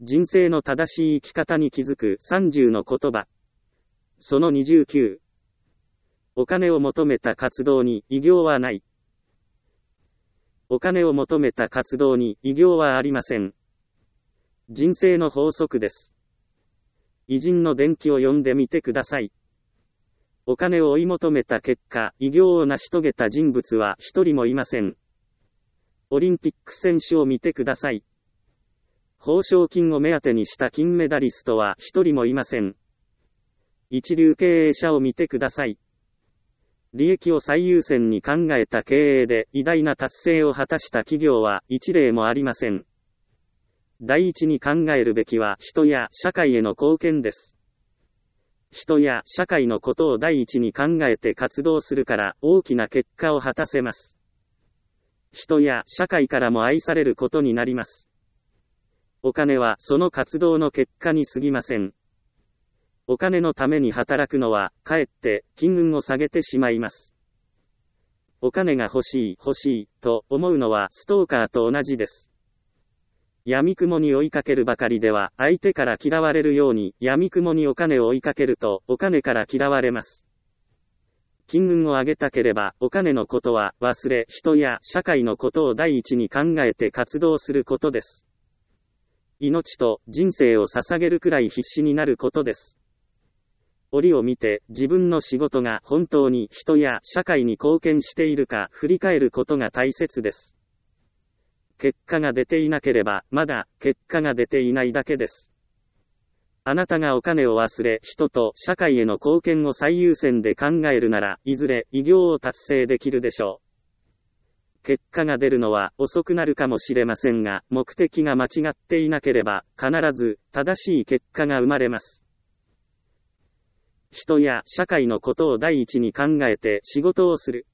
人生の正しい生き方に気づく30の言葉。その29。お金を求めた活動に偉業はない。お金を求めた活動に偉業はありません。人生の法則です。偉人の伝記を読んでみてください。お金を追い求めた結果、偉業を成し遂げた人物は一人もいません。オリンピック選手を見てください。報奨金を目当てにした金メダリストは一人もいません。一流経営者を見てください。利益を最優先に考えた経営で偉大な達成を果たした企業は一例もありません。第一に考えるべきは人や社会への貢献です。人や社会のことを第一に考えて活動するから大きな結果を果たせます。人や社会からも愛されることになります。お金はその活動の結果に過ぎません。お金のために働くのは、かえって金運を下げてしまいます。お金が欲しい、と思うのはストーカーと同じです。闇雲に追いかけるばかりでは、相手から嫌われるように、闇雲にお金を追いかけると、お金から嫌われます。金運を上げたければ、お金のことは忘れ、人や社会のことを第一に考えて活動することです。命と人生を捧げるくらい必死になることです。折を見て自分の仕事が本当に人や社会に貢献しているか振り返ることが大切です。結果が出ていなければまだ結果が出ていないだけです。あなたがお金を忘れ人と社会への貢献を最優先で考えるならいずれ偉業を達成できるでしょう。結果が出るのは遅くなるかもしれませんが、目的が間違っていなければ、必ず正しい結果が生まれます。人や社会のことを第一に考えて仕事をする。